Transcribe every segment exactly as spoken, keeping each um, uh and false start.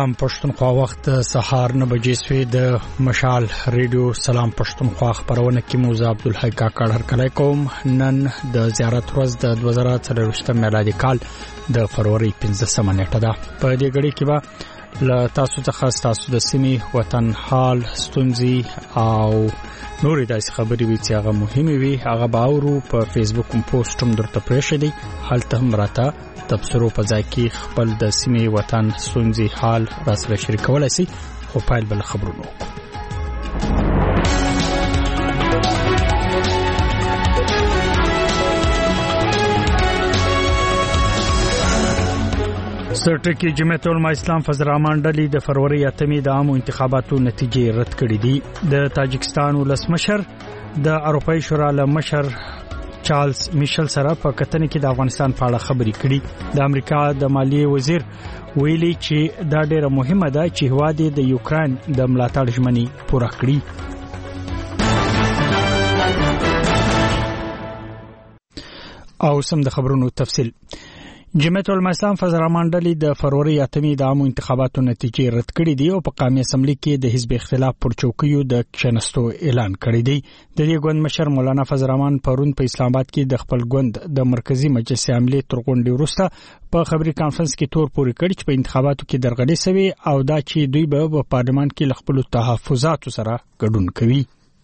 سلام پښتونخوا وخت سهار نه بجې سوي د مشال ریډیو سلام پښتونخوا خبرونه کې موزه عبدالحی کاکړ هرکلی کوم. نن د زیارت ورځ د دوه زره څلوېښتم میلادي کال د فروری پنځمه نیټه ده. په دې غړي کې به له تاسو څخه تاسو د سیمې وطن حال ستونزې او نورې داسې خبرې وي چې هغه مهمه وي هغه باورو په فیسبوک پوسټ هم درته پرېښی دی. هلته هم راته تبصرو په ځای کې خپل د سیمې وطن ستونزې حال راسره شریکولی سي. خو پیل بل خبرونو سرټکی جمعیت العلماء اسلام فضل الرحمن ډلې د فروری اتمې د عامو انتخاباتو نتیجې رد کړې دي. د تاجکستان ولسمشر د اروپאי شورا له مشر چارلز میشل سره په کتنې کې د افغانستان په اړه خبرې کړي. د امریکا د مالیې وزیر ویلي چې دا ډېره مهمه ده چې هواد د یوکرين د ملاتړ ژمنې پوره کړي. او سم د خبرونو تفصیل. جمعیت العلماء اسلام فضل الرحمن ډلې د فروری اتمې د عامو انتخاباتو نتیجې رد کړې دي او په قومي اسمبلی کې د حزب اختلاف پر چوکیو د کښنستو اعلان کړی دی. د دې ګوند مشر مولانا فضل الرحمن پرون په اسلام آباد کې د خپل ګوند د مرکزی مجلس عملی تر غونډې وروسته په خبري کانفرنس کې تور پورې کړی چې په انتخاباتو کې درغلي سوي او دا چې دوی به په پارلمان کې خپل تحفظات سره ګډون کوي.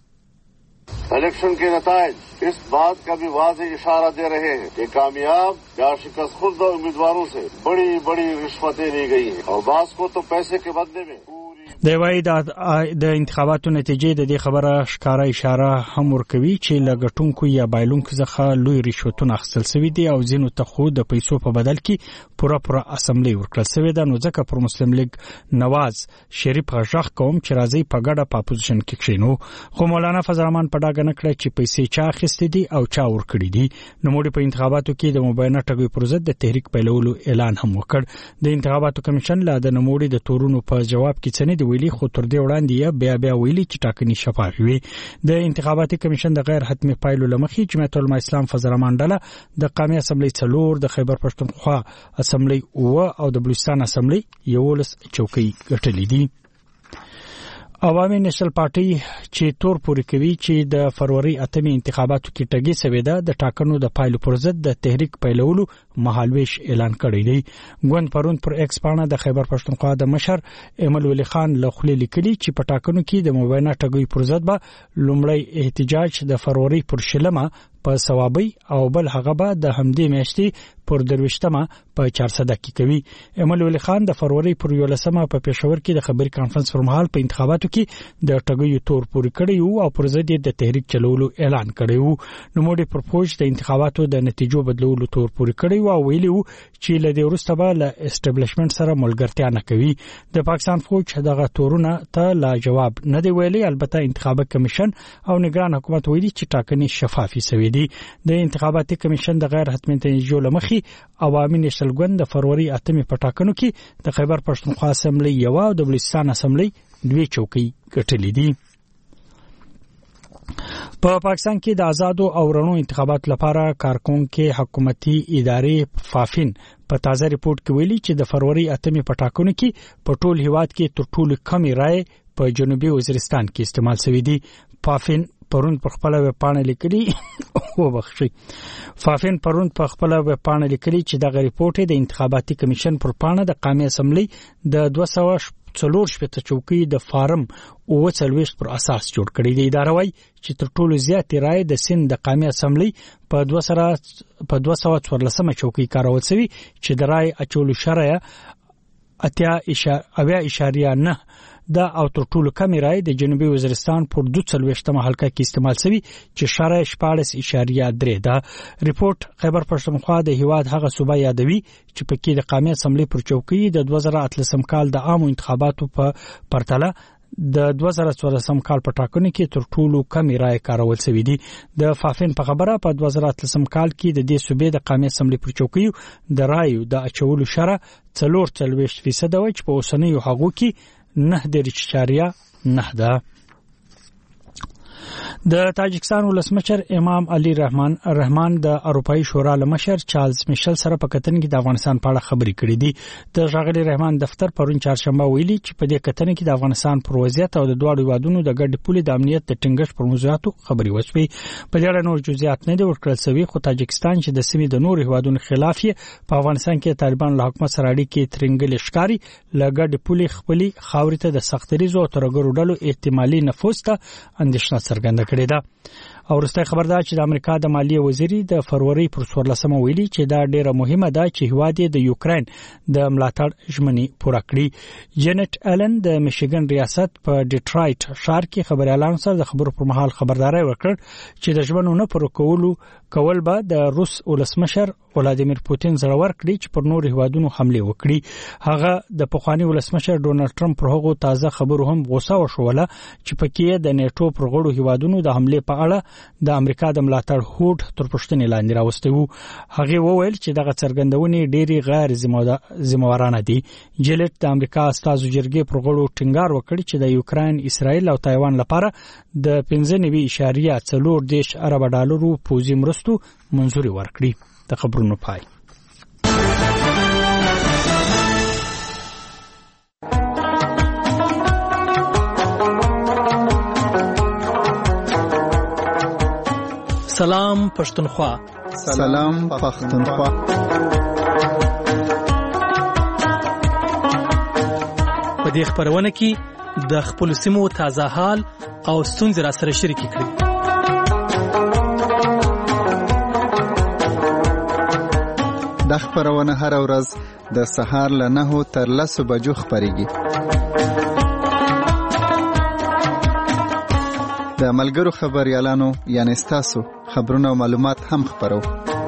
इलेक्शन के नताइज इस बात का भी वाज़ेह इशारा दे रहे हैं कि कामयाब या शिकस्त खुर्द उम्मीदवारों से बड़ी बड़ी रिश्वतें ली गई हैं और बास को तो पैसे के बदले में د وای د انتخاباتو نتیجې د دې خبره ښکارا اشاره هم ورکوي چې لګټونکو یا بایلونکو څخه لوی رشوتونه اخیستل شوی دي او ځینو ته خو د پیسو په بدل کې پوره پوره اسمبلی ورکړل شوی ده. نو ځکه پر مسلم لیگ نواز شریف غږ کوم چې راځي په ګډه په اپوزیشن کې کښینو. خو مولانا فضل الرحمن په ډاګه نه کړ چې پیسې چا اخیستې دي او چا ورکړي دي. نو موږ په انتخاباتو کې د مبینه ټګي پر ضد د تحریک پیلولو اعلان هم وکړ. د انتخاباتو کمیشن لا د نموړي د تورونو په جواب کې څنګه ویلي خو تر دې وړاندې بیا بیا ویلي چې ټاکنې شفاف وي. د انتخاباتي کمیشن د غیر حتمي پایلو لمخې جمعیت العلماء اسلام فضل الرحمن ډله د قومي اسمبلی څلور د خیبر پښتونخوا اسمبلی او او د بلوچستان اسمبلی یولس چوکۍ ګټلې دي. عوامي نېشنل پارټي چې تور پورې کوي چې د فروری اتمې انتخاباتو کې ټګي سوي ده د ټاکنو د پایلو پر ضد د تحریک پیلولو مهالويش اعلان کړی دی. ګوند پرون پر ایکس پاڼه د خیبر پښتونخوا د مشر ایمل ولی خان له خولې لیکلي چې په ټاکنو کې د مبینه ټګي پر ضد به لومړی احتجاج د فروری پر شلمه په ثوابي او بل هغه به د همدې میاشتې پر درويشتمه په چهار صد کې کوي. ایمل ولی خان د فروری پر یولسمه په پېښور کې د خبري کانفرنس پر مهال په انتخاباتو کې د ټګي تور پورې کړی او پر ضد د تحریک چلولو اعلان کړی. نو موږ پر فوج د انتخاباتو د نتیجو بدلولو تور پورې کړی او ویلي چې له دې وروسته به له اسټابلیشمنت سره ملګرتیا نه کوي. د پاکستان فوج دغه تورونه ته لا جواب نه دی ویلي. البته انتخابات کمیشن او نگران حکومت ویلي چې ټاکنې شفافي سوي دي. د انتخاباتي کمیشن د غیر حتمي نتیجو لمخې عوامي نېشنل ګوند د فروری اتمې په ټاکنو کې د خیبر پښتونخوا اسمبلی یو او د بلوچستان اسمبلی دوه چوکۍ ګټلې دي. په پاکستان کې د آزادو او رڼو انتخاباتو لپاره کارکونکو حکومتي ادارې فافین په تازه ریپورت کې ویلي چې د فروری اتمې په ټاکنو کې په ټول هیواد کې تر ټولو کمې رائے په جنوبي وزیرستان کې استعمال شوې دي. فافین پرون په خپل ویب پاڼه لیکلي او بخښي فافین پرون په خپل ویب پاڼه لیکلي چې د ریپورت د انتخاباتي کمیشن پر پاڼه د قومي اسمبلی د دوه سوه څلور شپږ چوکۍ د فارم او څلويشت پر اساس جوړ کړی دی. اداره وايي چې تر ټولو زیاتې رائے د سند د قومي اسمبلی په دوه سره په دوه سوه څوارلسمه چوکۍ کارول شوی چې د رائے اچولو شرایع اتیا اشاریه نه دا او تر ټولو کمې رائے د جنوبي وزیرستان پر دوه څلوېښتمه حلقه کې استعمال شوی چې شرایع شپاړس اشاریه درې ده. ریپورت خیبر پښتونخوا د هیواد هغه صوبه یادوي چې پکې د قومي اسمبلی پر چوکۍ د دوه زره اتلسم کال د عامو انتخاباتو په پرتله د دوه زره څوارلسم کال په ټاکنو کې تر ټولو کمې رائے کارول شوی دي. د فافین په خبره په دوه زره اتلسم کال کې د دې صوبې د قومي اسمبلی پر چوکۍ د رائے د اچولو شرع څلور څلوېښت فیصد وي چې په اوسنیو هغو کې نه درې اشاریه نه ده. د تاجکستان ولسمشر امام علي رحمان رحمان د اروپאי شورا لمشر چارلز میشل سره په کتنې کې د افغانستان په اړه خبرې کړې دي. د ژغوري رحمان دفتر پرون چهارشنبه ویلي چې په دې کتنې کې د افغانستان پر وضعیت او د دوه هیوادونو د ګډ پولې د امنیت د ټینګښت پر موضوعاتو خبرې وشوي. په دې اړه نور جزئیات نه دي ورکړل شوي، خو تاجکستان چې د سیمې د نور هیوادونو خلاف یې په افغانستان کې طالبان له حکومت سره اړیکې ترنګل ښکاری له ګډ پولې خپلې خاورې ته د سختریزو او ترګرو ډلو احتمالي نفوذ ته اندېښنه څرګنده کړې ده. او وروسته خبر ده چې د امریکا د مالیې وزیري د فروری پر څوارلسمه ویلي چې دا ډیره مهمه ده چې هیواد د یوکرين د ملاتړ ژمنې پوره کړي. جینټ الن د میشیګن ریاست په ډیټرایټ ښار کې خبريالانو سره د خبرو پر مهال خبرداري ورکړ چې د ژمنو نه پر کولو کول به د روس ولسمشر ولادیمیر پوتین زړور کړي چې پر نور هیوادونو حمله وکړي. هغه د پخوانی ولسمشر ډونالد ټرمپ پر هغه تازه خبرو هم غوسه وشوله چې پکې د نیټو پر غړو هیوادونو د حمله په اړه د امریکا د ملاتړ هوډ تر پښتنې لاندې راوستي وو. هغه وویل چې دغه څرګندونې ډېری غیر ذمہوارانه دي. جیلټ د امریکا استازو جرګې پر غړو ټینګار وکړ چې د یوکرين، اسرائیل او تایوان لپاره د پنځه نوي اشاریه څلور دیش ارب ډالرو پوځي مرستو منزوري ورکړي. د خبرونو پای. سلام پښتونخوا. سلام پښتونخوا. په دې خبرونه کې د خپل سیمو تازه حال او ستونزې را سره شریک کړئ. د خبرونه هر ورځ د سهار له نهو تر لسو بجو خبريږي. د ملګرو خبريالانو یعنی ستاسو خبرونه او معلومات هم خبرو.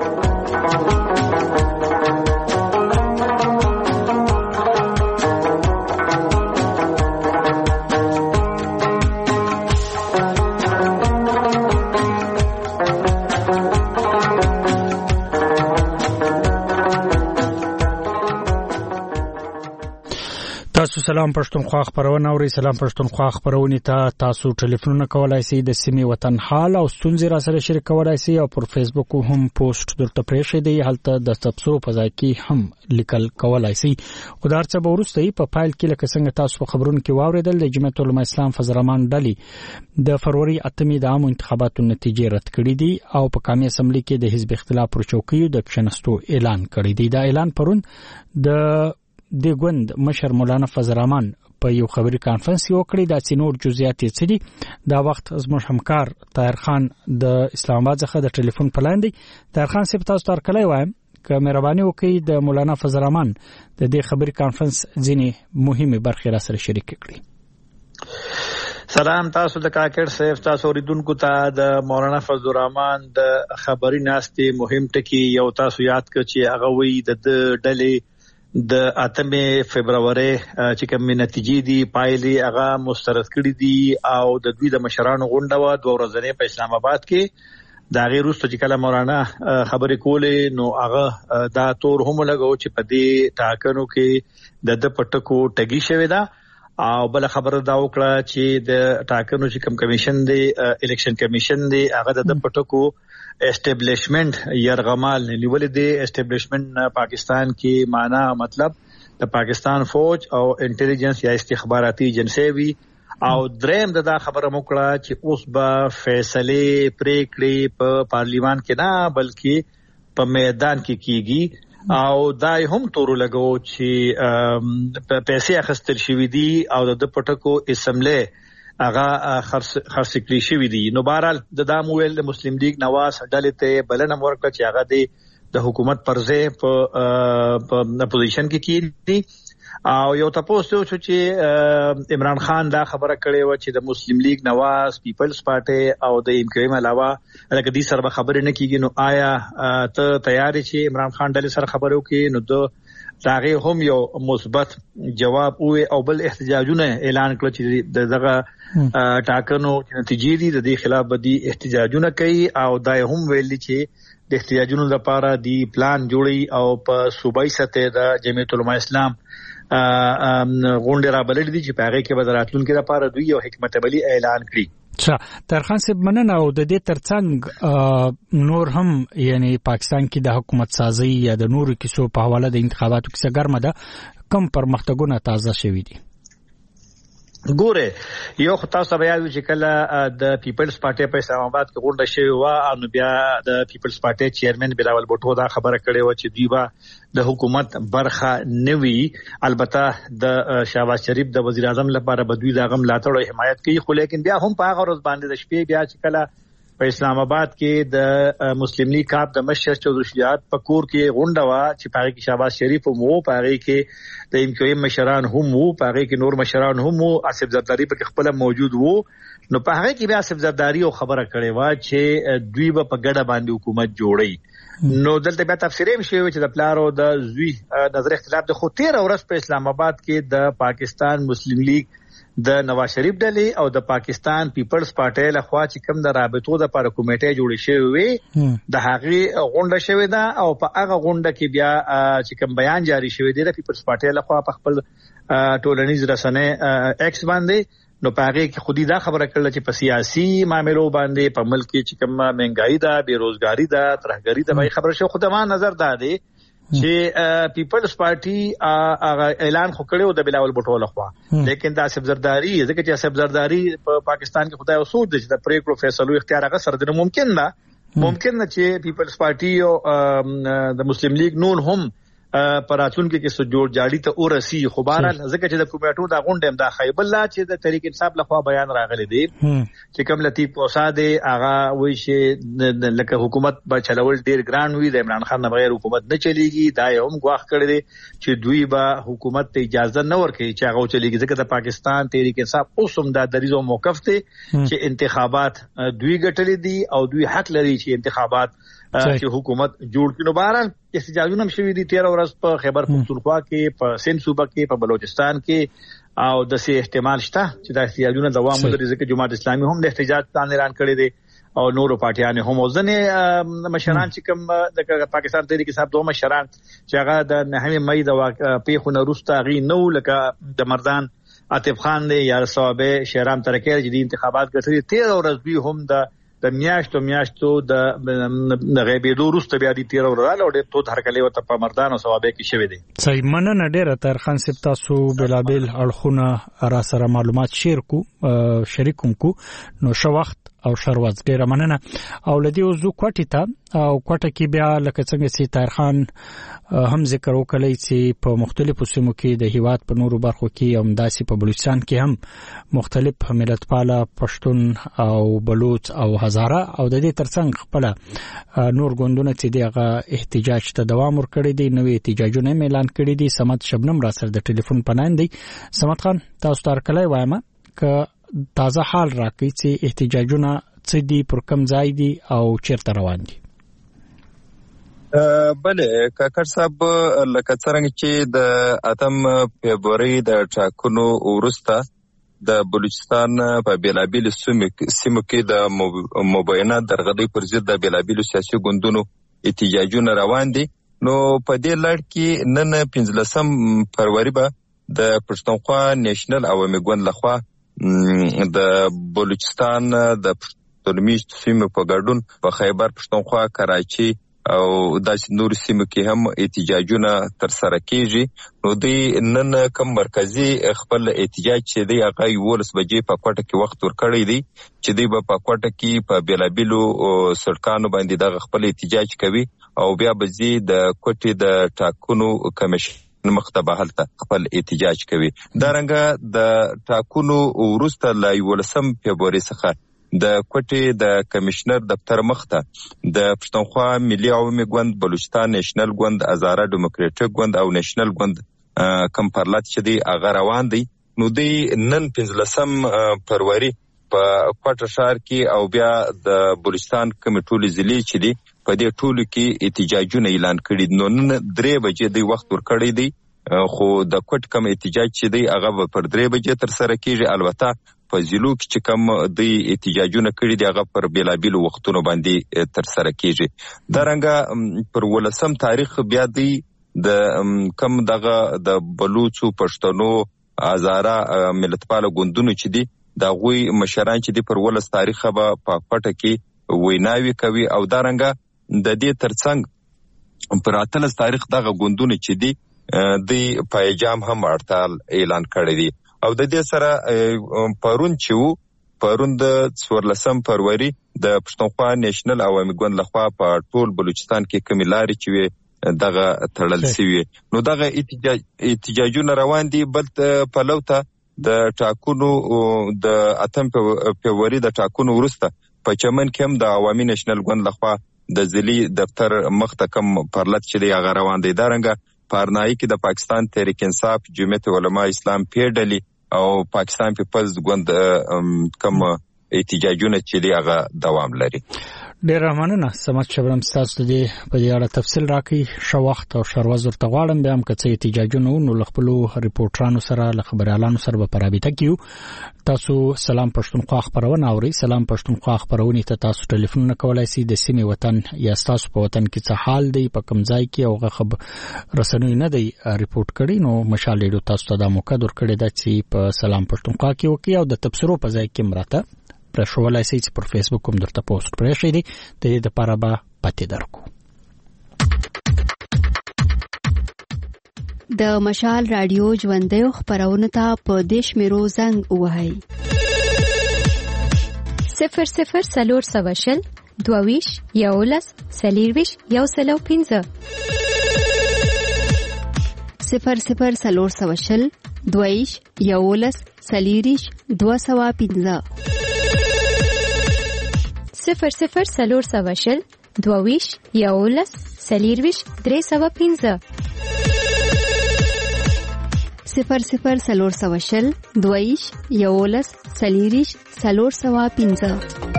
تاسو سلام پښتونخوا خبرونه اورئ. سلام پښتونخوا خبرونه ته تاسو ټلیفون کولای شئ، د سیمې وطن حال او ستونزې را سره شریک کولای شئ او پر فیسبوک هم پوسټ درته پرېښی دی، هلته د تبصرو په ځای کې هم لیکل کولای شئ. خدای څه به وروسته په فایل کې لکه څنګه تاسو په خبرونو کې واوریدل د جمعیت العلماء اسلام فضل الرحمن ډلې د فروری اتمې د عامو انتخاباتو نتیجې رد کړې دي او په قومي اسمبلی کې د حزب اختلاف پر چوکیو د کښنستو اعلان کړی دی. دا اعلان پرون د د ګوند مشر مولانا فضل الرحمن په یو خبري کانفرنس کې وکړی. دا څنور جزئیات یې څه دي دا وخت زموږ همکار طاهر خان د اسلام آباد څخه د ټلیفون پلان دی. طاهر خان صاحب تاسو تر کله وایم که مهرباني وکړئ د مولانا فضل الرحمن د دې خبري کانفرنس ځینې مهمه برخې را سره شریک کړئ. سلام تاسو د کاکړ صاحب، تاسو اوریدونکو ته د مولانا فضل الرحمن د خبري ناستې مهم ټکی یو تاسو یاد کړئ چې هغه وی د ډلې د اتمې فبراير چې کومې نتیجې دي پایلې هغه مسترد کړې دي او د دوی د مشرانو غونډه و دوه ورځې په اسلام آباد کې دا غیر وروسته چې کله مولانا خبرې کولې نو هغه دا تور هم لګو چې په دې ټاکنو کې د د پټکو ټګي شوی دا او بل خبره دا وکړه چې د ټاکنو چې کوم کمیشن دی الیکشن کمیشن دی هغه د پټکو اسټابلیشمنت يرغمال نیولې دی. اسټابلیشمنت پاکستان کې معنا مطلب د پاکستان فوج او انټيليجنس یا استخباراتي ایجنسی وی او دریم دا خبره وکړه چې اوس به فیصله پریکړې په پارلیمان کې نه بلکې په میدان کې کیږي او دای هم تور لګو چې پیسې اخستل شوې دي او د پټکو اسمبلی هغه خرڅ کړی شوی دی. نو بهرحال د دام ویل د مسلم لیگ نواز ډلې ته بلنه ورکړه چې هغه د حکومت پرځه په اپوزیشن کې کیږي او یو تاسو چې عمران خان دا خبره کړې و چې د مسلم لیگ نواز پیپلز پارټي او د ام کیو ایم علاوه لکه دې سره خبرې نه کیږي. نو آیا ته تیار چې عمران خان ډلې سره خبرو کې نو د داغه هم یو مثبت جواب او بل احتجاجونه اعلان کړ چې دغه ټاکنو نتیجې دي د دې خلاف بدی احتجاجونه کوي او دای هم ویلي چې د احتجاجونو لپاره دی پلان جوړي او په صوبایي سطح د جمعیت العلماء اسلام غونډه را بلل دي چې په هغه کې به راتلونکي لپاره دوی یو حکمت عملی اعلان کړي. ترخان صاحب مننه. او د دې ترڅنګ نور هم یعنی پاکستان کې د حکومت سازي یا د نورو کیسو په حواله د انتخاباتو کیسه ګرمه ده، کم پرمختګونه تازه شوي دي؟ ګوره یو خو تاسو بیا چې کله د پیپلز پارټي په اسلام آباد کې غونډه شوې و، نو بیا د پیپلز پارټي چیرمن بلاول بوټو دا خبره کړې و چې دوی به د حکومت برخه نوي، البته د شهباز شریف د وزیر اعظم لپاره به دوی دغه ملاتړ او حمایت کوي، خو لیکن بیا هم په هغه ورځ باندې د شپې بیا چې کله په اسلام آباد کې د مسلم لیگ کاپ د مشر چودھری شجاعت په کور کې غونډه وا چې پاره کې شهباز شریف هم وو، پاره کې د ام کیو ایم مشران هم وو، پاره کې نور مشران هم وو، آصف زرداری په خپل موجود وو. نو پاره کې بیا آصف زرداری او خبره کړې وا چې دوی به په ګډه باندې حکومت جوړي. نو دلته بیا تفسیر هم شوی چې د پلارو د زوی نظر اختلاف د خو تیر ورځ په اسلام آباد کې د پاکستان مسلم لیگ د نواز شریف ډلې او د پاکستان پیپلز پارټي له خوا چې کوم د رابطو د لپاره کمیټه جوړې شوې وي د هغه غونډه شوې ده، او په هغه غونډه کې بیا چې کوم بیان جاری شوی دی د پیپلز پارټي له خوا په خپل ټولنیز رسنۍ ایکس باندې، نو په هغه کې خودي دا خبره کړل چې په سیاسي معاملو باندې په ملک کې چې کوم مهنګای ده، بیروزګاری ده، ترهګری ده، به خبره شو. خو د ما نظر دا دی چې پیپلز پارټي هغه اعلان خو کړو د بلاول بوټو لخوا، لیکن د آصف زرداری ځکه چې آصف زرداری په پاکستان کې خدای او سود دي چې د پریکړو فیصلو اختیار هغه سره د ممکن نه ممکن نه چې پیپلز پارټي او د مسلم لیگ نون هم پراتون کې کې سو جوړ جاړي ته ورسي، خو بهرحال ځکه چې د کومیټو دا غونډه هم دا خیبل لا چې د تحریک انصاف لخوا بیان راغلی دی چې کوم لطیف پوساد هغه وایي چې لکه حکومت به چلول ډیر ګران وي، د عمران خان نه بغیر حکومت نه چلیږي. دا یو هم غواخ کړی دی چې دوی به حکومت ته اجازه نه ورکړي چې هغه چلیږي، ځکه د پاکستان تحریک انصاف اوس هم دا دریزو موقف دی چې انتخابات دوی ګټلې دي او دوی حق لري چې انتخابات چې حکومت جوړ کړي. نو بهرحال احتجاجونه هم شوي دي تیر ورځ په خیبر پختونخوا کې، په سند صوبه کې، په بلوچستان کې، او د سي احتمال شته چې دا احتجاجونه دوام ولري ځکه جماعت اسلامي هم د احتجاج پلان اعلان کړی دی او نورو پارټیانو هم ځنې مشران چې کوم د پاکستان تحریک انصاف دوه مشران چې هغه د نهمه مې د پیښو وروسته غي نو لکه د مردان عاطف خان دی یا صوابه شهرام ترکیر چې د انتخابات ګټلې تیر ورځ دوی هم د د میاشتو میاشتو د غیبېدو وروسته بیا دي تیر ورځ او د تو هرکلې وته په مردان او صوابه کې شوی دی. صحیح مننه ډیره. ترخان صاحب تاسو بلابل اړخونه را سره معلومات شیر کو شریکوم کو نو شو وخت او شروات ډیره مننه. او لدی وزو کوټی ته او کوټه کې بیا لکه څنګه چې ترخان هم ذکر وکړی چې په مختلفو سیمو کې د هیواد په نورو برخو کې هم داسې په بلوچستان کې هم مختلف ملتپاله پښتون او بلوچ او هزاره او د دې ترڅنګ خپل نور ګوندونه چې دغه احتجاج ته دوام ورکړي دي، نوې احتجاجونه اعلان کړي دي. سمت شبنم را سره د ټلیفون پنان دی. سمت خان تاسو تر کله وایم ک تازه حال راکړي چې احتجاجونه څه دي، پر کوم ځای دي او چیرته روان دي؟ بله کاکړ صاحب، لکه څنګه چې د اتم فبرवरी د ټاکنو وروسته د بلوچستان په بیلابیل سیمو کې د مبینه درغلۍ پر ضد د بیلابیل سیاسي ګوندونو احتجاجونه روان دي. نو په دې لړ کې نن پنځلسم فروری به د پښتونخوا نېشنل عوامي ګوند لخوا د بلوچستان د پښتونمیشت سیمو په ګډون په خیبر پښتونخوا، کراچي او داسې نور سیمو کې هم احتجاجونه تر سره کیږي. نو دوی نن کوم مرکزی خپل احتجاج چې دی هغه یولس بجې په کوټه کې وخت ورکړی دی چې دوی په کوټه کې په بیلابیلو سړکانو باندې د خپل احتجاج کوي او بیا به زی د کوټې د ټاکنو کمیشن مختبه هلته خپل احتجاج کوي. دا رنګه د ټاکنو وروسته لا یولسم فبرवरी څخه د کوټې د کمشنر دفتر مخته د پښتونخوا ملي عوامي ګوند، بلوچستان نېشنل ګوند، هزاره ډیموکراټیک ګوند او نېشنل ګوند کم پرلط چې دی هغه روان دی. نو دی نن پنځلسم فروری په کوټه ښار کې او بیا د بلوچستان کوم ټولې ضلع چې دی په دې ټولو کې احتجاجونه اعلان کړي. نو نن درې بجې دی وخت ورکړی دی، خو د کوټ کم احتجاج چې دی هغه پر درې بجې تر سره کیږي. البته په ضلعو کې چې کوم دی احتجاجونه کړي دی هغه پر بیلابیلو وختونو باندې تر سره کیږي. دا رنګه پر ولسم تاریخ بیا دی د کم دغه د بلوچو، پښتنو، هزاره ملتپاله ګوندونو چې دی د غوي مشران چې د پر ولس تاریخ به په پټه کې ویناوي کوي او دا رنګه د دې ترڅنګ پر اتلس تاریخ دغه ګوندونه چې دی د پایجام هم هړتال اعلان کړی دی او د دې سره پرون چې وو پرون د څوارلسم فروری د پښتونخوا نېشنل عوامي ګوند لخوا په ټول بلوچستان کې کومې لارې چې وي دغه تړل شوی نو دغه احتجاج احتجاجونه روان دي بل په لوته د ټاکنو د اتم فروری د ټاکنو وروسته په چمن کې هم د عوامي نېشنل ګوند لخوا د ځلي دفتر مخته کم پرلط چې دی هغه روان دی دا رنګه پارنای کې د پاکستان تحریک انصاف جمعیت علماء اسلام پیډلی او پاکستان پیپلز ګوند کوم احتجاجونه چې دی هغه دوام لري. ډیر مننه سمات شبرم تاسو دې په دې اړه تفصیل راکړئ شو وخت او شروز ورته غواړم بیا هم کڅې احتجاجونه نو لخپلو ریپورټرانو سره ل خبريالانو سره په رابطه کیو تاسو سلام پښتونخوا خبرونه اوري سلام پښتونخوا خبرونه ته تاسو ټلیفون کولای شئ د سیمې وطن یا تاسو په وطن کې څه حال دی په کوم ځای کې او خبر رسنوي نه دی ریپورټ کړي نو مشال ډیرو تاسو ته د موقع درکړی دا چې په سلام پښتونخوا کې وکي او د تبصرو په ځای کې مراته پر شوالای سي چې پر فیسبوک کوم درته پوسټ پرې شي دي د دې لپاره به پاتې درکو. د مشال رادیو ژوندۍ خبرونه ته په دیش میرو زنګ وهاي صفر صفر سلور سواشل دوویش یولس سلیرویش یو سلو پنځه صفر صفر سلور سواشل دوویش یولس سلیریش دو سوا پنځه صفر صفر سلور سواشل دوویش یولس سلیرویش درې سوا پنځه صفر صفر سلور سواشل دوویش یولس سلیریش سلور سوا پنځه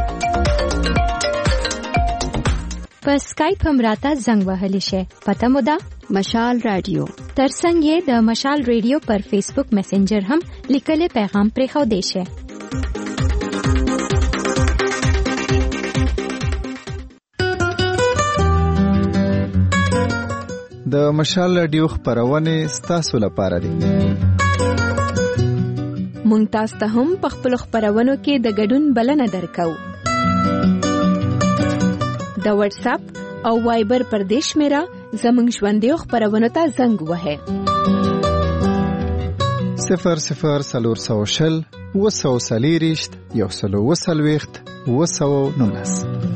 په اسکایپ هم راته زنګ وهلی شي پته مو ده مشال رادیو ترڅنګ یې د مشال رادیو پر فیسبوک میسنجر هم لیکل پیغام پرې خو دی شي. د مشال رادیو خبرونه ستاسو لپاره دي. مونږ تاسو ته هم په خپل خبرونو کې د ګډون بلنه درکو. د واتس اپ او وایبر پر دیش میرا زمونږ ژوندۍ خبرونه ته زنګ وهه صفر صفر سلور سوشل وسو سلیریشت یو سلو وسلويخت وسو نونس.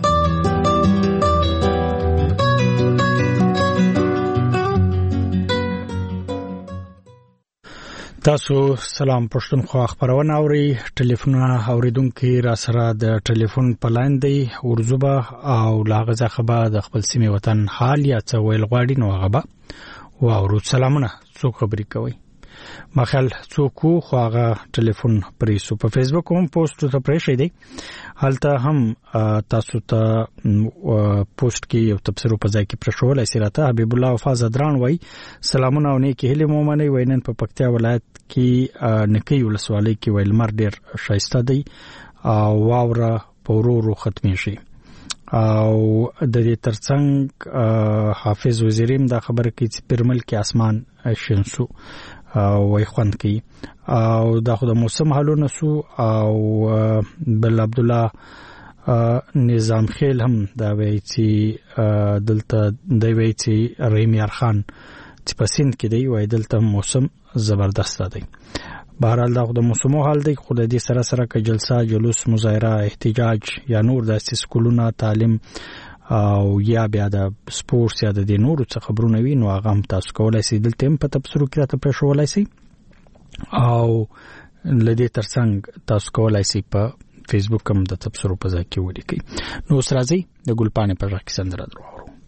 تاسو سلام پښتونخوا خبرونه اوري ټلیفونونه اوریدونکو را سره د ټلیفون پلاین دی ورزوبه او لاغه خبر د خپل سیمه وطن حال یا څه ویل غواړي نو هغه و اورو سلامونه څو خبرې کوي مخال څوک خو هغه ټلیفون پرې سو په فیسبوک هم پوسټ ته پرې شي دی حالته هم تاسو ته پوسټ کې یو تبصره په ځای کې پرشول اسراته حبیب الله وفاز دران وای سلامونه او نیکی هله مومنه وینن په پکتیا ولایت کې نکی ولسوالۍ کې ویل مر ډیر شایسته دی او واوره پورورو ختمي شي او د دې ترڅنګ حافظ وزیریم دا خبره کوي چې پرمل کې اسمان شنسو وای خوند کوي او دا خو د موسم حالونه سو او بل عبد الله نظام خیل هم دا وایي چې دلته دی وایي چې رحیم یار خان چې پسند کې دی وای دلته موسم زبردست دی بهرحال دا خو د موسمو حال دی خو د دې سره سره ک جلسه جلوس مظاهره احتجاج یا نور د سکولونو تعلیم او یا بیا د سپورتس یا د نورو څه خبرونه وي نو هغه هم تاسو کولای شئ دلته په تبصرو کې راته پښولای شئ او لدې ترڅنګ تاسو کولای شئ په فیسبوک هم د تبصرو په ځای کې ولیکئ نو سرازي د ګلپانې په ځای کې سندره درو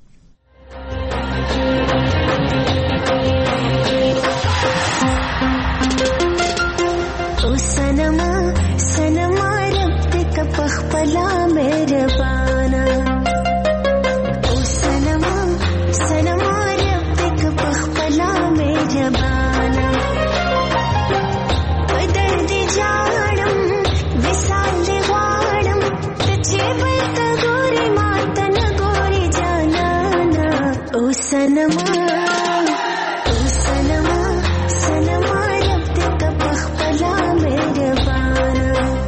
او سنما سنما رب تک پخپلا مهربانا او سنما سنما رب تک پخپلا مهربانا بدر دی جاړم وسال دی غواړم چې ورته ګوري ماته نه ګوري جانانا او سنما او سنما سنما رب تک پخپلا مهربانا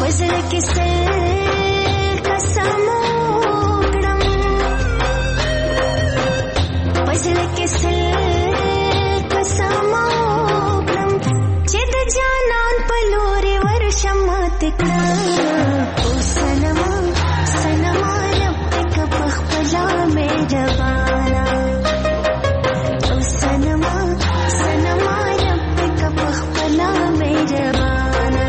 پزړه کې سل قسم وکړم پزړه کې سل قسم وکړم چې د جانان په لوري ورشم مات کړم او سنما سنما رب تک په خپل مهربانا او سنما سنما رب تک په خپل مهربانا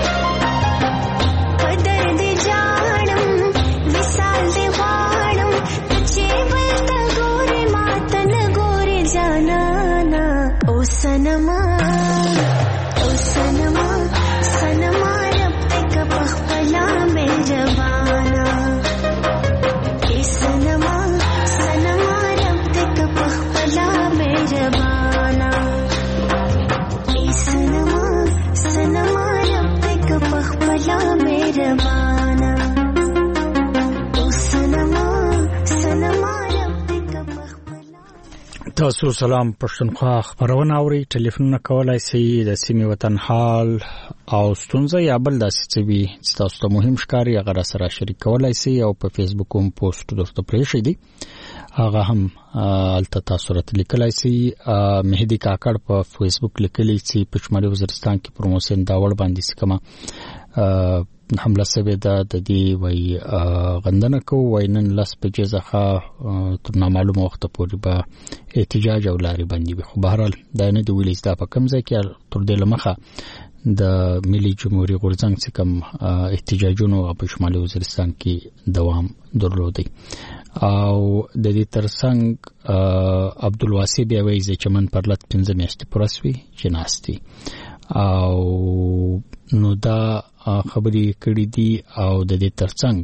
په درد جاړم وصال دی غواړم چې ولته ګورې ماته نه ګورې جانانا او سنما او سنما سنما رب تک په خپل مهربانا ای سنما سنما رب تک په خپل مهربانا ای سنما سنما رب تک په خپل مهربانا او سنما سنما رب تک په خپل. تاسو سلام پښتونخوا خبرونه اوري ټلیفون کولای شئ د سیمې وطن حال او ستونزه یا بل داسې څه وي چې تاسو ته مهم ښکاري هغه سره شریک کولای شئ او په فیسبوک هم پوسټ درته پرېښی دی هغه هم الته تاسو راته لیکلای شئ. مهدي کاکړ په فیسبوک لیکلی چې په شمالي وزیرستان کې پروموشن داوړ باندې سکما حمله سوي ده د دې وای غندنه کو وینن لاس په جزخه تر نامعلومه وخت پورې به احتجاج او لاري باندې به خو بهرال دا نه دی ویل استا په کم ځای کې تر دې لمخه د ملي جمهوریت غورځنګ څخه کم احتجاجونو په شمالي وزیرستان کې دوام درلودي او د دې ترڅنګ عبدالواسي بیا وایي چې من پرلط پنځه میاشتې پرسوي جناستي او نو دا خبرې کړې دي او د دې ترڅنګ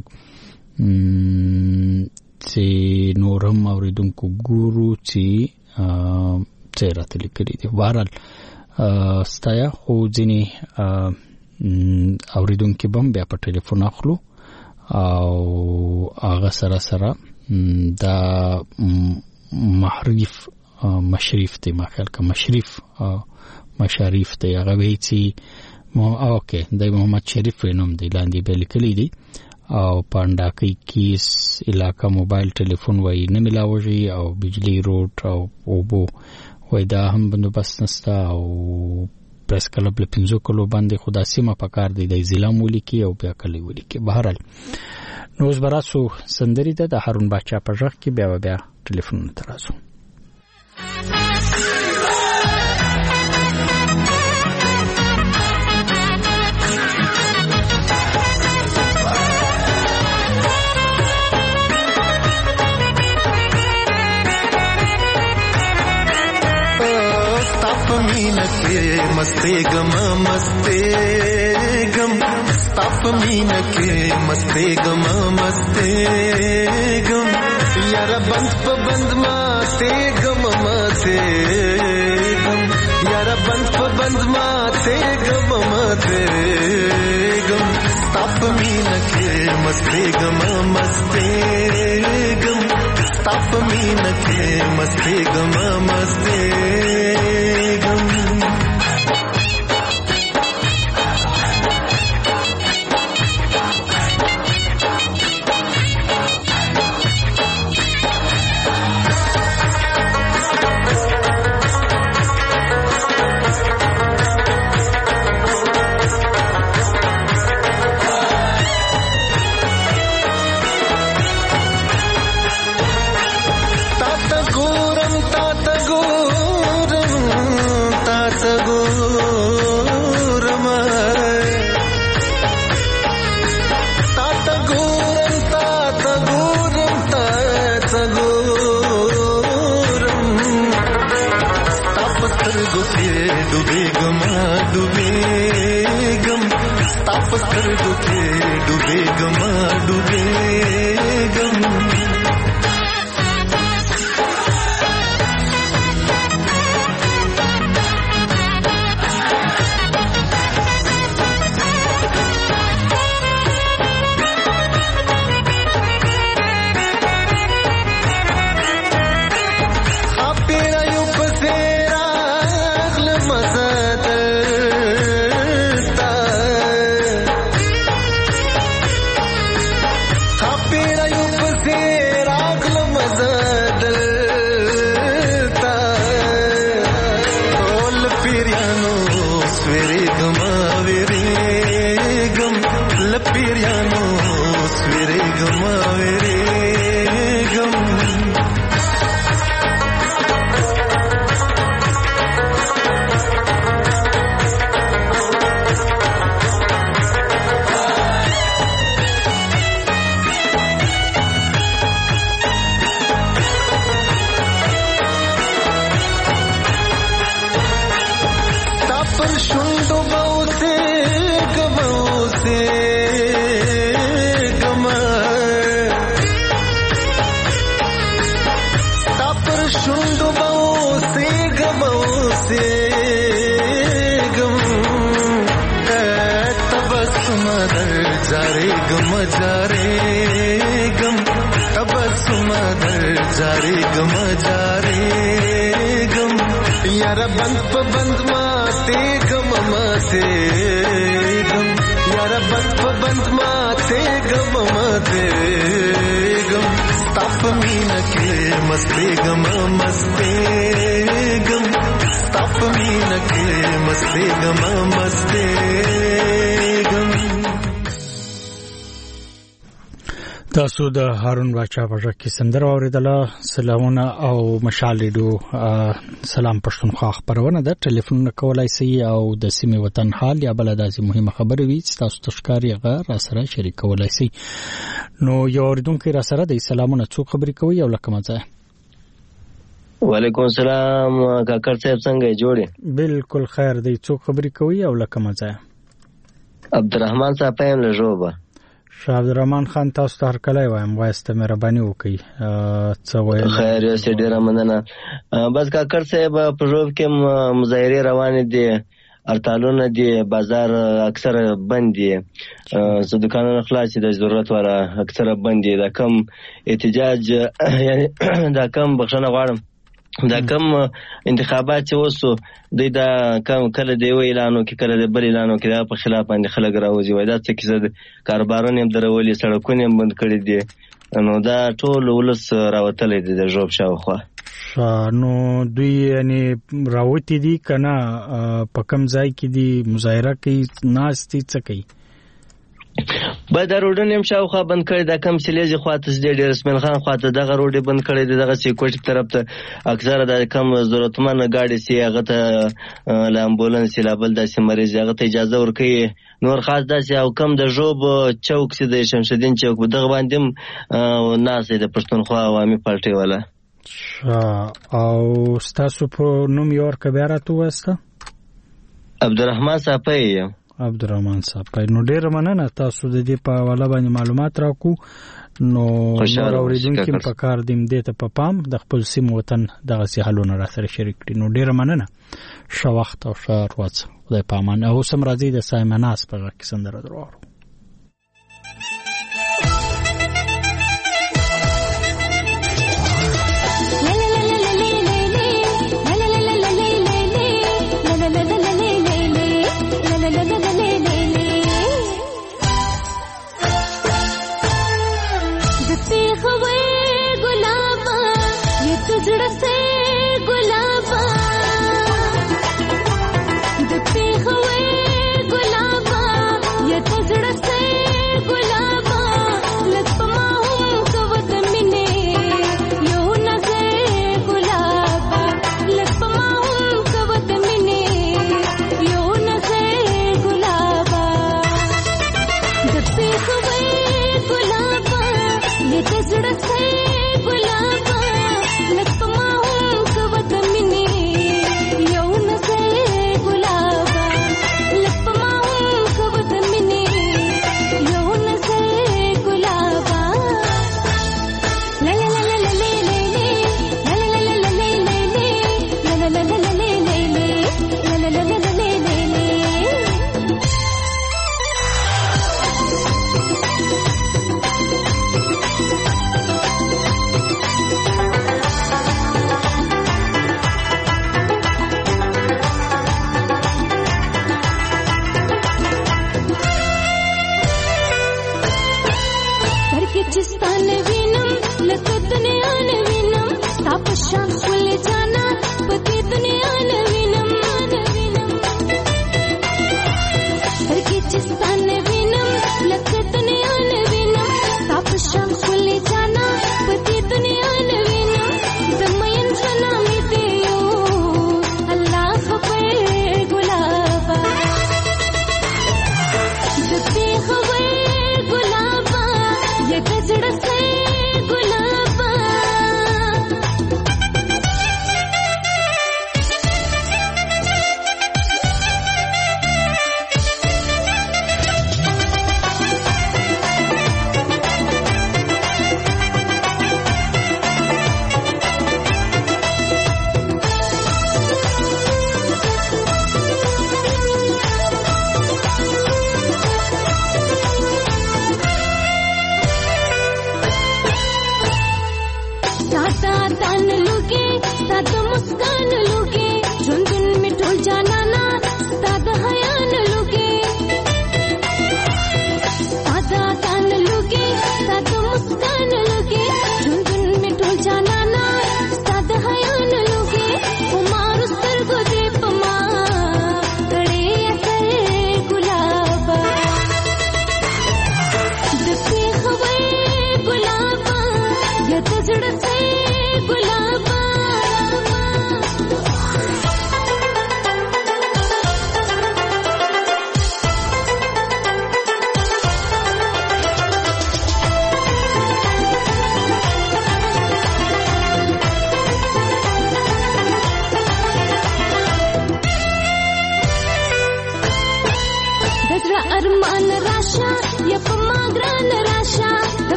چې نورم اوریدونکو ګورو چې څه راته لیکلي دي بهرحال ستایا خو ځینې اوریدونکو بم بیا په ټلیفون اخلو او هغه سره سره دا محریف مشریف ته ما خیال کا مشریف مشاريف ته هغه وی چې مو اوکے د محمد شریف نوم دی لاندې به لیکلی دی او پانداکي کیس علاقہ موبایل ټلیفون وای نه ملاوي او بجلی روډ او اوبو وای دا هم بندوبست نستا او پریس کلب له پنځو کلو باندې خدا سیمه پکار دی د ضلع مولیکي او بیا کلی ولیکي بهرال نو زبراسو سندري ده د هارون بچا په ځخ کې بیا بیا ټلیفون ترازو मीना के मस्ते गम मस्ते गम ताप मीना के मस्ते गम मस्ते गम यार बंद प बंद माते गम माते गम यार बंद प बंद माते गम माते गम ताप मीना के मस्ते गम मस्ते गम ताप मीना के मस्ते गम मस्ते तबस्सुम दर जारे गम जारे गम तबस्सुम दर जारे गम जारे गम यार बंद प बंद माते गम माते गम यार बंद प बंद माते गम माते गम ताप मीन के मस्ते गम मस्ते गम ताप मीन के मस्ते गम मस्ते गम. تاسو د هارون باچا په ژبه کې سندره اوریدله. سلامونه او مشال ریډیو سلام پښتونخوا خبرونه ده. ټلیفون کولای شئ او د سیمې وطن حال یا بل داسې مهمه خبره وي چې تاسو تشکاری غا را سره شریکولای شئ. نو یو اوریدونکو را سره د سلامونه څو خبرې کوي او لکه مزه. وعلیکم السلام کاکړ صاحب څنګه جوړې؟ بالکل خیر دی. څو خبرې کوي او لکه مزه. عبدالرحمن صاحب هم له جوبه. شاه عبدالرحمن خان تاسو ته هر کله وایم وایسته مهرباني وکړئ. څه وایي؟ خیر یو سي ډیره مننه. بس کاکړ صاحب په جوب کې مظاهره روانې دي، ارتالونه دي، بازار اکثر بند دي، څه دکانونه خلاص دي، د ضرورت والا اکثر بند دي. دا کم احتجاج یعنی دا کم بخښنه غواړم دا کم انتخابات چې وسو دوی دا کم کله دی وی اعلانو کې کله دی بل اعلانو کې دا په خلاف باندې خلک راوځي وای دا څه کیسه کاروبارونه هم درولې سړکونه هم بند کړي دي. نو دا ټول ولس راوتلې دي د جوب شاوخوا. نو دوی یعنی راوتی دي کنه په کم ځای کې دي مظاهره کوي ناستي څه کوي؟ باید روډونه هم شاوخوا بند کړي. دا کم سلیزي خواته دي ډېر اسمن خان خواته دغه روډي بند کړي دي، دغه سیکوټي طرف ته اکثره د کم ضرورتمن غاډي سي هغه ته ل امبولانس لا بل داسې مریض هغه ته اجازه ورکړي. نور خاص داسې او کم د جوب چوک سي د شمشدین چوک دغه باندې ناس د پښتونخوا عوامي پارټي والا. او ستاسو په نوم یو ور کبه راته وسته؟ عبدالرحمن صاحب عبدالرحمن صاحب. نو ډیر مننه تاسو د دې په حواله باندې معلومات راکو. نو نور اوریدونکو په کار دیم دې ته په پام د خپل سیم وطن دغه سي حلونه را سره شریک کړي. نو ډیر مننه. شو وخت او شهر وڅ خدای پامان. او سم راځي د سایمناس په کې سندره درو.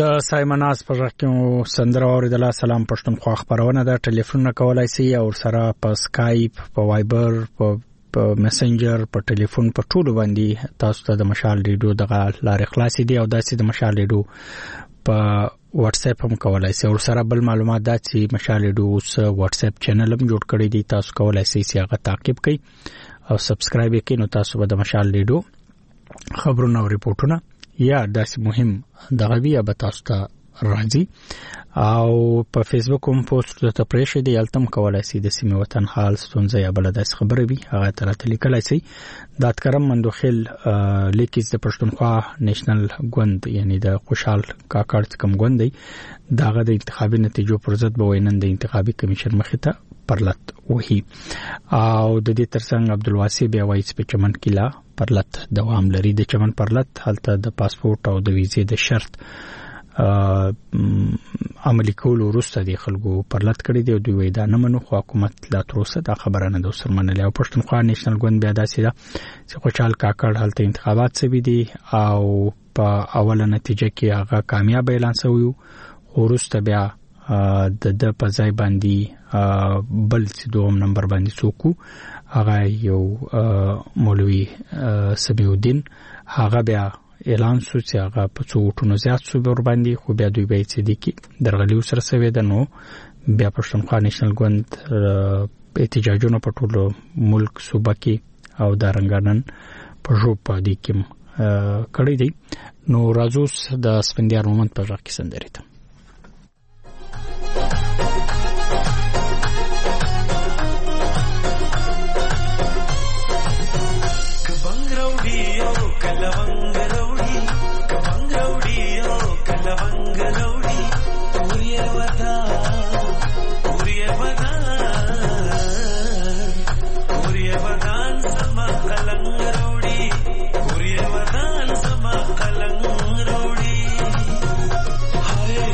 د سایمناس په ځکه سندره اوریدله. سلام پښتونخوا خبرونه ده. ټلیفون کولای شي او سره په اسکایپ، په وایبر، په میسنجر، په ټلیفون، په ټولو باندې تاسو ته د مشال ریډیو دغه لارې خلاصې دي او داسې د مشال ریډیو په واتس اپ هم کولای شي. او سره بل معلومات دا چې مشال ریډیو اوس واتس اپ چینل هم جوړ کړی دی. تاسو کولای شئ چې هغه تعقیب کړئ او سبسکرایب کړئ، نو تاسو به د مشال ریډیو خبرونه او ریپورتونه یا داسې مهم دغه بیا به تاسو ته راځي. او په فیسبوک هم پوسټ ته پرېښی دی، هلته هم کولای شئ د سیمې وطن حال، ستونزه یا بله داسې خبره وي هغه ته راته لیکلی شئ. د اتکرم مندوخیل لیکیز د پښتونخوا نیشنل ګوند یعنی د خوشحال کاکړ چې کوم ګوند دی د هغه د انتخابي نتیجو پر ضد به وینن د انتخابي کمیشن مخې ته پرلت وهي. او د دې ترڅنګ عبدالواسع بیا وایي چې په چمن کې لا پرلت دوام لري. د چمن پرلت هلته د پاسپورت او د ویزې د شرط عملي کولو وروسته د خلکو پرلت کړی دی او دوی وایي دا نه منو، خو حکومت لا تر اوسه دا خبره نه ده ورسره منلې. او پښتونخوا نیشنل ګوند بیا داسې ده چې خوشحال کاکړ هلته انتخابات شوي دي او په اوله نتیجه کې هغه کامیاب اعلان شوی و، وروسته بیا د د په ځای باندې بل چې دوم نمبر باندې څوک هغه یو مولوي سمیع الدین هغه بیا اعلان شو چې هغه په څو وټونو زیات شو ور باندې، خو بیا دوی به چې دي کې درغلي سره سوي ده. نو بیا پښتونخوا نیشنل ګوند احتجاجونه په ټولو ملک صوبه کې او دارنګانن په جو په دې کې کړی دی. نو راځو د سپندیار مومند په ځکه سندري ته Hey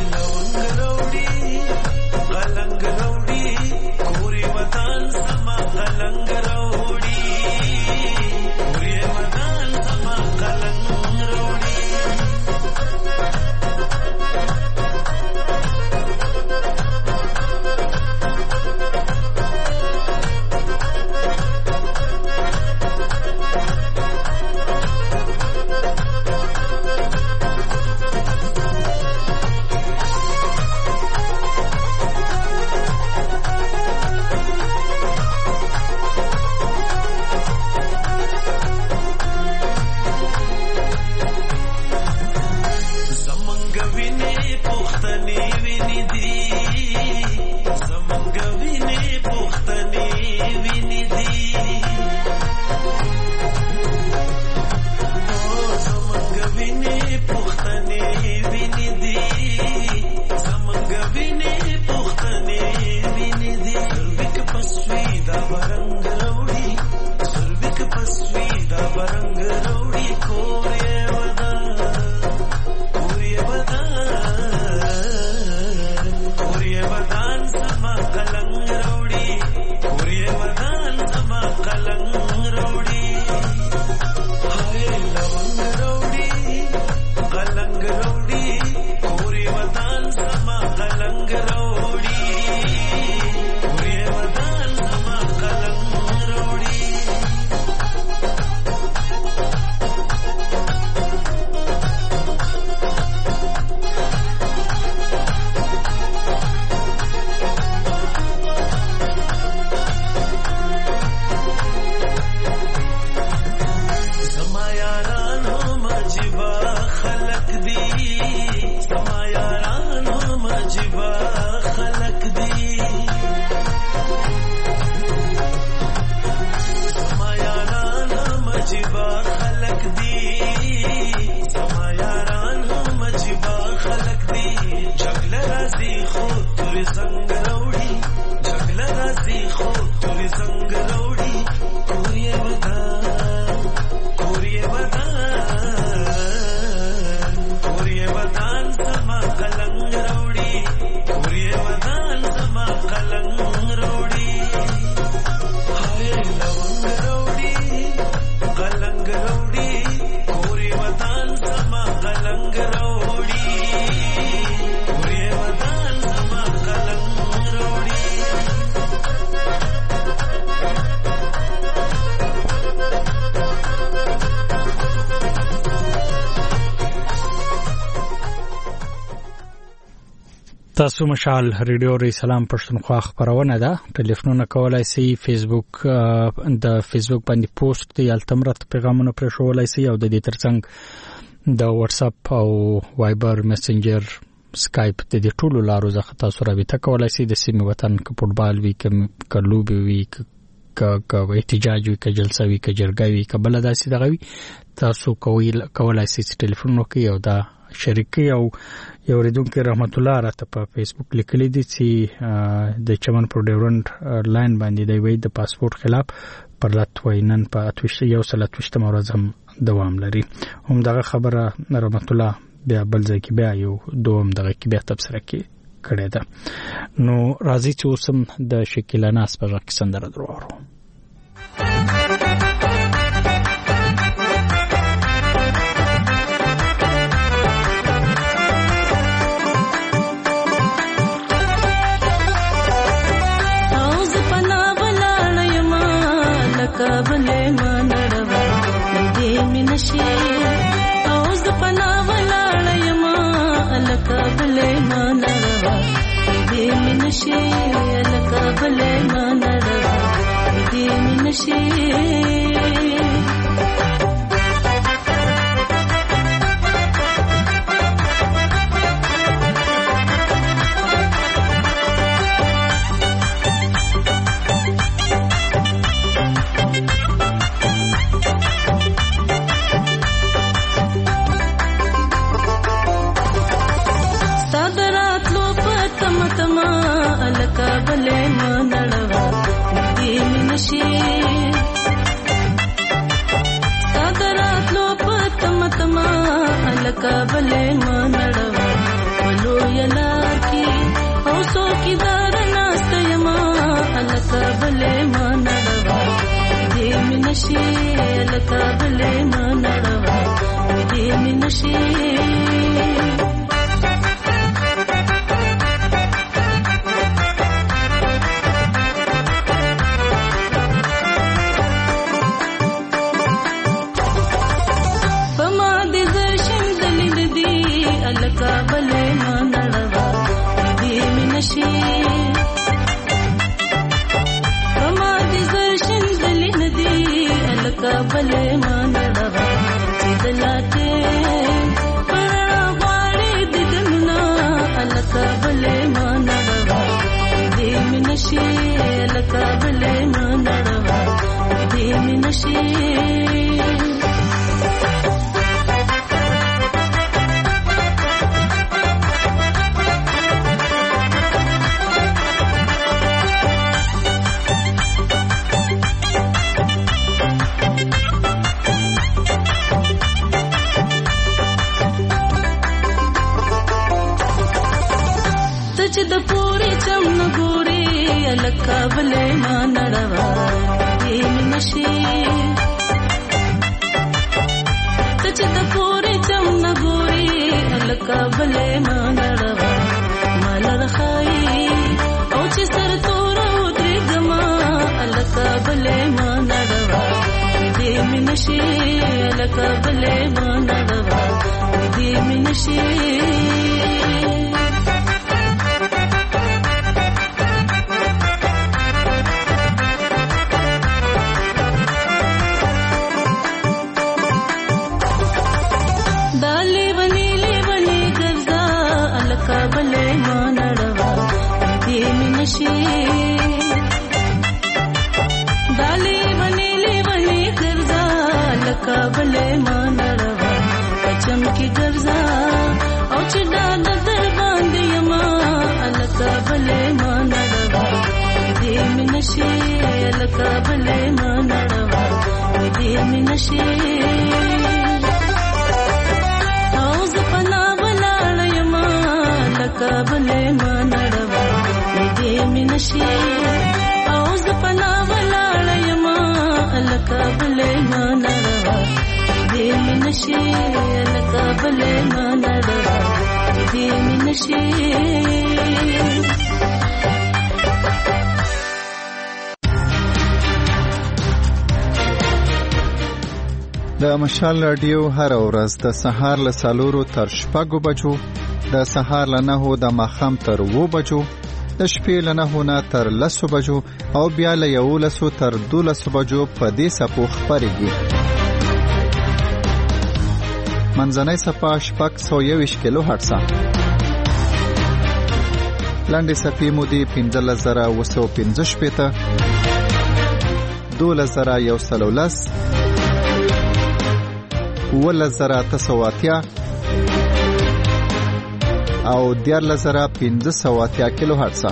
تاسو مشال ریډیو ری سلام پښتونخوا خبرونه ده. ټلیفونونه کولای شئ، فیسبوک د فیسبوک باندې پوسټ دی التمرت پیغامونه پر شوولای شئ، او د دې ترڅنګ د واتس اپ او وایبر میسنجر سکایپ د دې ټولو لارو څخه تاسو رابطه کولای شئ. د سیمې وطن ک فوټبال وی ک کلوب وی ک ک احتجاج وی ک جلسه وی ک جرګه وی ک بل داسې دغه وی تاسو کوی کولای شئ ټلیفون وکړئ او دا شریکي او یو ریدونکو رحمت الله راته په فیسبوک لیکلي دي چې د چمن پر ډیورنت لاین باندې دی وی د پاسپورت خلاف پر لټوینن په اتوشته یو سلط وشته ورځ هم دوام لري. هم دغه خبره رحمت الله بیا بل ځای کې بیا یو دوم دغه کې بیا تبصره کې کړی ده. نو راځي چې اوسم د شکیلا ناس په ځکه سندره درو کابلې منړوا دې مینشي اوس پنا ولاړ یما الکابلې منړوا دې مینشي الکابلې منړوا دې مینشي کابلې منړوا دې مینشي صدرات لو پتم تما الکابلې منړوا ولو یلا کی او سو کی دار ناست یما الکابلې منړوا دې مینشي الکابلې منړوا دې مینشي کابلې منړوا دې مینشي کما دې زرشن دلین دې الکابلې منړوا چې دلاته پړا غاړې دې دنا الکابلې منړوا دې مینشي الکابلې منړوا دې مینشي د پوری چمن ګوري الکابلې منړوا دې مینشي تچ د پوری چمن ګوري الکابلې منړوا مالر خای او چې سر تور درې ګما الکابلې منړوا دې مینشي الکابلې منړوا دې مینشي کابلې منړوا دې مینشي دالې بنېلې بنې ګرځا کابلې منړوا پچم کې ګرځا او چې ډاډ در باندې یما کابلې منړوا دې مینشي کابلې منړوا دې مینشي کابلې منړوا دې مینشي او ز پنا ولاړ یما الکابلې منړوا دې مینشي الکابلې منړوا دې مینشي. د مشال رادیو هر ورځ د سهار له څلورو تر شپږو بجو د سهار له نهو د ماښام تر اوو بجو، د شپې له نهو نه تر لسو بجو او بیا له یولسو تر دولسو بجو په دې څپو خپرېږي. منځنۍ څپه شپږ سوه یوویشت کیلو هرټزه. لنډې څپې مودې پنځلس زره اوه سوه پنځه شپېته، دولس زره یو سل او لس، اوولس زره اته سوه اتیا او دیارلس زره پنځه سوه اتیا کیلو هرټزه.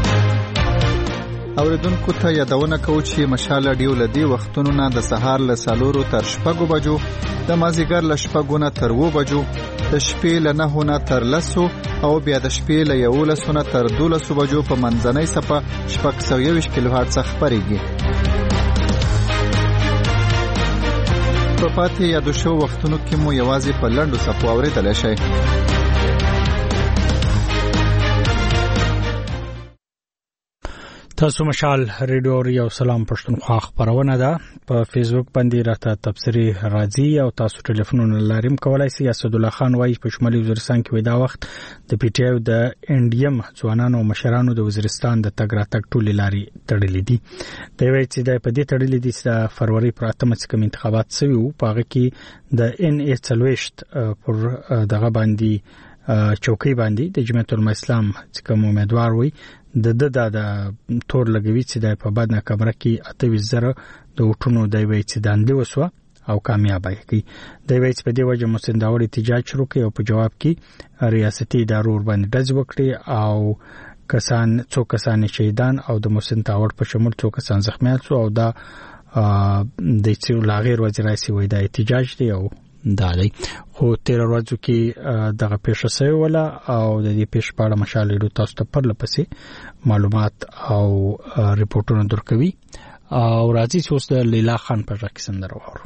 اوریدونکو ته یادونه کوو چې مشال رادیو له دې وختونو نه د سهار له څلورو تر شپږو بجو، د مازدیګر له شپږو نه تر اوو بجو، د شپې له نهو نه تر لسو او بیا د شپې له یولسو نه تر دولسو بجو په منځنۍ څپه شپږ سوه یوویشت کیلو هرټزه خپرېږي. په پاتې یادو شوو وختونو کې مو یوازې په لنډو څپو اورېدلی شئ. تاسو مشال ریډیو یو سلام پښتونخوا خبرونه ده. په فیسبوک باندې راته تبصرې راځي او تاسو ټلیفونونه لاریم کولای شئ. اسد الله خان وايي په شمالي وزیرستان کې ودا وخت د پی ټی آی د انډیم ځوانانو او مشرانو د وزیرستان د تګ راتګ ټولې لارې تړلې دي. دا وایي چې د په دې تړلې دي چې د فروری پر اتمه چې کوم انتخابات شوي وو په هغه کې د ان ای څلوېښت پر دغه باندې چوکۍ باندې د جمعیت العلماء اسلام چې کوم امیدوار وي د د د تور لګوي چې د په بعد نه کمره کې اته زره د وټونو د وی چې داندې وسو او کامیاب کی. د وی چې په دې وجه مسنداور احتجاج شروع کړي او په جواب کې ریاستي ادارو باندې ډز وکړي او کسان څو کسان شهیدان او د مسنداور په شمول څو کسان زخمیان شو او دا د چې لاغیر وزیر رئیس وی د احتجاج دی او دا دی. خو تیر ورځو کې دغه پیښه شوې ولا او د دې پیښې په اړه مشالې تاسو ته پر لپسې معلومات او ریپورتونه درکوي او راځي چې اوس د لیلا خان په ځای کې سندره واورو.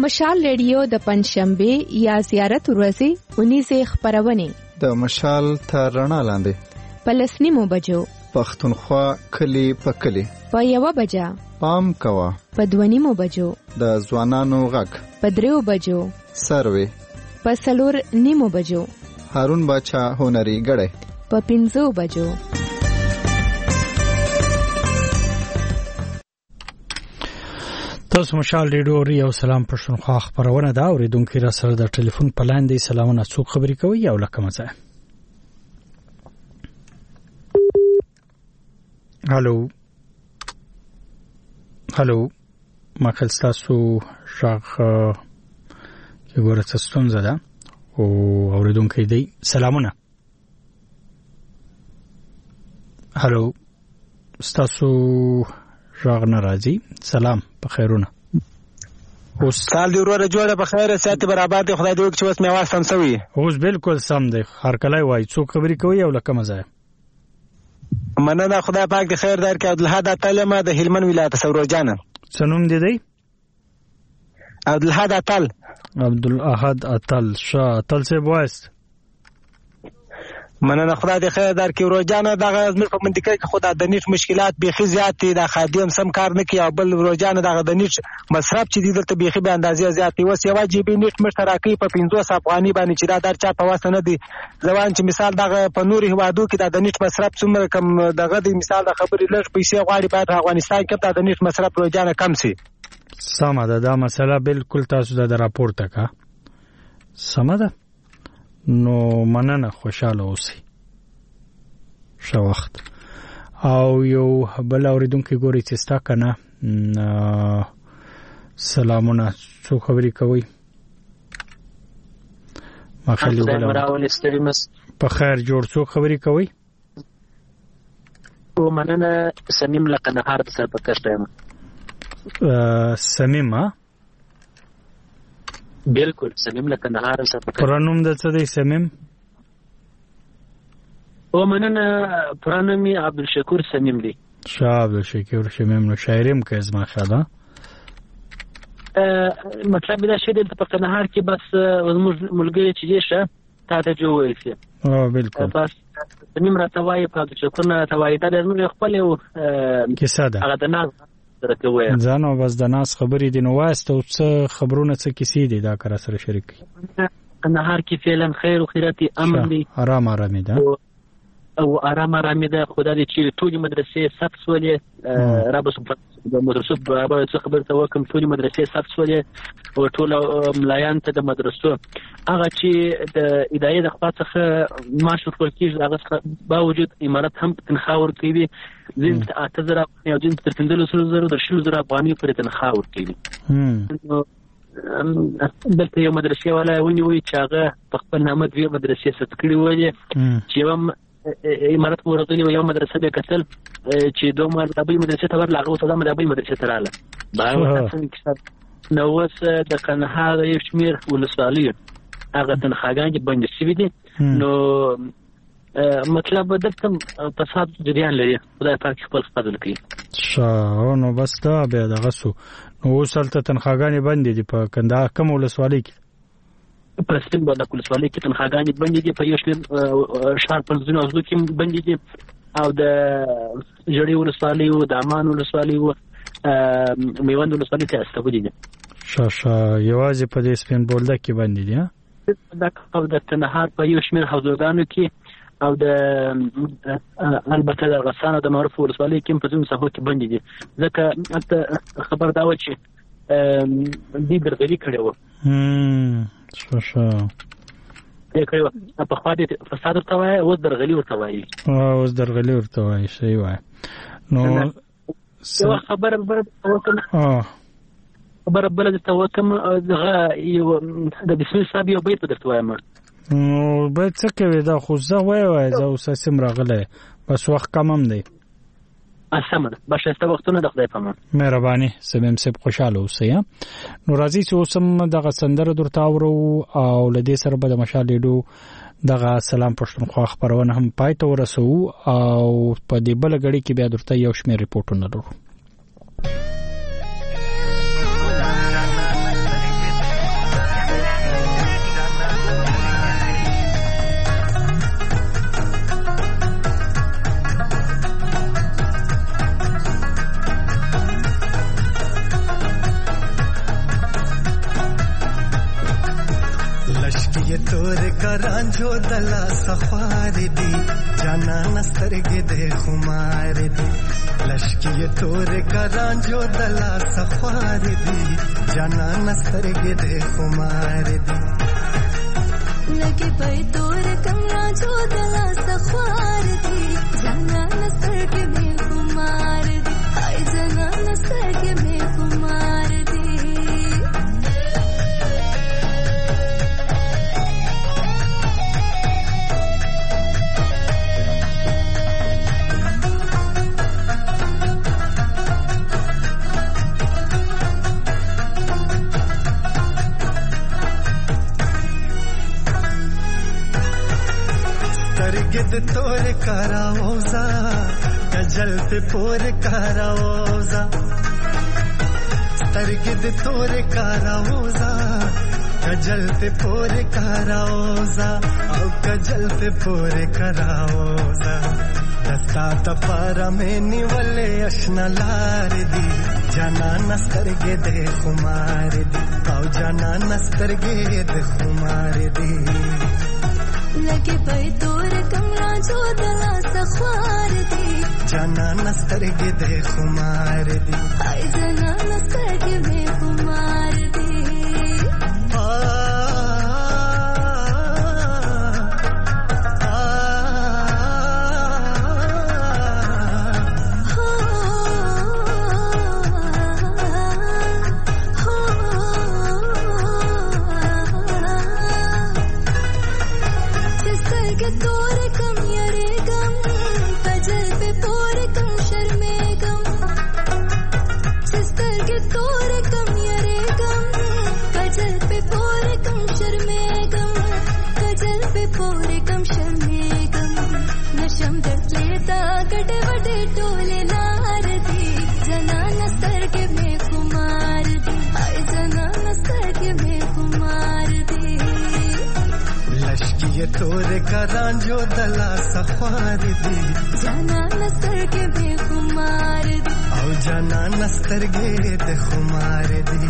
مشال ریډیو د پنځشنبه یا زیارت ورځې اونیزه خبرونه د مشال تر رڼا لاندې پلسنیمو بجو پښتونخوا کلی په کلی په یو بجا پام کوا په دوانیمو بجو د ځوانانو غږ په دریو بجو سروي په سلور نیمو بجو هارون باچا هنري غړې په پنځو بجو. تاسو مشال ریډیو ریو سلام پښتونخوا خبرونه دا اوریدونکو را سره د ټلیفون په لاندې سلامونه څوک خبري کوي او لکه مزه. هالو هالو ما خپل تاسو شاغ چې ګوره څه ستونزه ده او اوریدونکو دی سلامونه. هالو تاسو شاغ ناراضي سلام په خیرونه استاد دی وروره جوړه په خیر سات برابر دی خدای دې وکړي چې اوس مې आवाज سم سوي اوس بالکل سم دی هر کله وای څوک خبري کوي او لکه مزه مننه خدای پاک دې خیر درکړي. عبدالحد اتل ما د هلمند ولایت سورو جان سنوم دی دی عبدالحد اتل عبدالاحد اتل شاه اتل سے وایست مننه خدای دې خیر درکړي. روزانه دغه زموږ په منطقه کې خدای د نیټ مشکلات بيخي زیات دي. د خادم سم کار نه کوي او بل روزانه دغه د نیټ مصرف چې دلته بيخي به اندازې زیات دي. وس یو جی بي نیټ مشترکي په پنځوس افغاني باندې چې دا در چا په واسطه نه دي ځوان چې مثال دغه په نوري هوادو کې د نیټ مصرف څومره کم دغه د مثال د خبرې لږ پیسې غواړي په افغانستان کې د نیټ مصرف روزانه کم شي. سمه ده دا مسله بالکل تاسو د راپورته کا سمه ده نو مننه خوشاله اوسئ شو وخت او یو بل اوریدونکو ګوري چې ستا کنه سلامونه څو خبري کوي ما خلي ولا په خیر جوړ څو خبري کوي او مننه سمیم لقنه هر څه په کښته سمیم ها بالکل سمیم لقنه هر څه په پرانوم د څه دی سمیم او مننه پرانومي عبدالشکور سمیم دی شاه عبدالشکور سمیم نو شاعریم که از ما خدا مطلب دا شی د په قنهار کې بس ملګری چې شه تا ته جوړ شي او بالکل بس سمیم راځوي په عبدالشکور نه توای دا نو خپل یو کیسه ده هغه د ناز سره کوي ځانو بس د ناس خبرې دي نو واسطه او څه خبرونه څه کیسې دي دا کار سره شریک قنهار کې فعلا خیر او خیرات امن دي آرام آرام دي او آرام آرام ده خدای دې چې ټول مدرسې ثبت سولې رب سبحانه د مدرسو برابر څه خبر ته وکم ټول مدرسې ثبت سولې او ټول ملایان ته د مدرسو هغه چې د ادارې د خوا څخه معاش ورکول کیږي هغه باوجود امارات هم تنخواه ورکوي زین ته اته زره او زین تر پنځلس زره د شل زره افغاني پر تنخواه ورکوي دلته یو مدرسې والا ونیوي چې هغه په خپل نامه دوی مدرسې ست کړی وایي چې هم امارات ورغلي یو مدرسې به کتل چې دوه مرتبه مدرسې ته ورلاغه او صدا مدرسې مدرسې ته رااله دا نو وس د قنهار یو شمیر ولسوالۍ هغه تنخواګان چې بند شوي دي نو مطلب دلته فساد جریان لري خدای پاک خپل فضل کوي شاه نو بس دا به دغه سو نو وسلته تنخواګان بند دي په کنده کوم ولسوالۍ کې پرستن باندې ولسوالۍ کې تنخواګان بند دي په یو شمیر شهر په ځینو ځو کې بند دي او د جړی ولسوالۍ او د امان ولسوالۍ او میوند ولسوالۍ ته استفاده دي شاشه یوازې په دې سپین بولده کې باندې دي دا او د تنهار په یو شمیر حوزګانو کې او د البته د غسانه د معروف ولسوالۍ کې په ځینو ساحو کې باندې دي ځکه خبر دا و چې دې درغلي کړي و هم شاشه دې کړي و په خوا دې فساد ورته وایي او درغلي ورته وایي او درغلي ورته وایي شي وایي نو یو خبره بل وکم اه خبره بل د توکم دغه یو د بسم الله صاحب یو بیت درته وایم نو بیت څه کوي دا خو زه وای وای زه اوس سم راغله بس وخت کم هم دی اسمه باشه است وختونه د خدای په امان مهرباني سمم سب خوشاله اوسئ نو راځي چې اوسم دغه سندره درته اورو او لدې سره به د مشال لیدو دغه سلام پښتونخوا خبرونه هم پای ته ورسو او په دې بل غړي کې بیا درته یو شمېر ریپورتونه لرو لشکی تور کرانجو دلا سخوار دی جانا نسترګې د خمار دی لشکی تور کرانجو دلا سخوار دی جانا نسترګې د خمار دی لګي پي تور کرانجو دلا سخوار دی جانا نسترګې د خمار دی ay جانا نسترګې د خمار دی سترګې تور کاراوزا کجل په پور کاراوزا سترګې تور کاراوزا کجل په پور کاراوزا او کجل په پور کاراوزا دستا ته پارا مې نیولې آشنا لار دی جانا نسترګې د خمار دی او جانا نسترګې د خمار دی لګي پي تور کمرا جو دلا سخوار دی جانا نسترګې د خمار دی ay جانا نسترګې د خمار دی تور کرانجو دلا سخوار دی جانا نسترګې د خمار دی او جانا نسترګې د خمار دی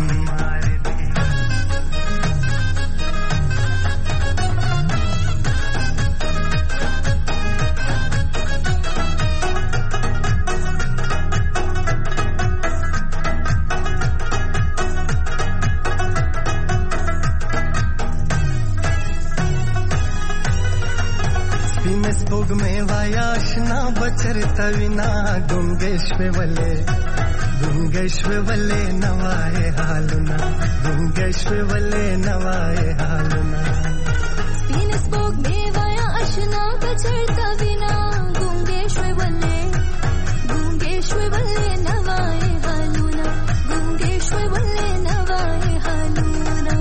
बचरता विना गुंगेश्वे वले गुंगेश्वे वले नवाए हालुना गुंगेश्वे वले नवाए हालुना स्पिन स्पोक मेवाया अशना बचरता विना गुंगेश्वे वले गुंगेश्वे वले नवाए हालुना गुंगेश्वे वले नवाए हालुना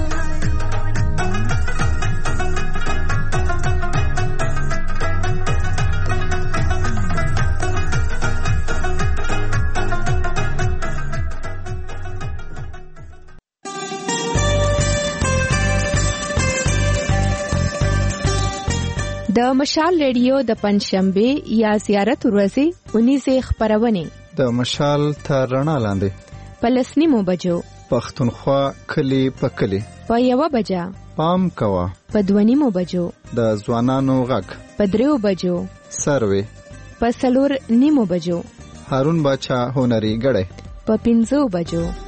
د مشال ریډیو د پنځشنبه یا زیارت ورځې اونیزه خبرونه د مشال تر رڼا لاندې پلسنیمو بجو پښتونخوا کلی په کلی په یو بجا پام کوا په دونیمو بجو د ځوانانو غږ په دریو بجو سروي په سلور نیمو بجو هارون باچا هنري غړې په پنځو بجو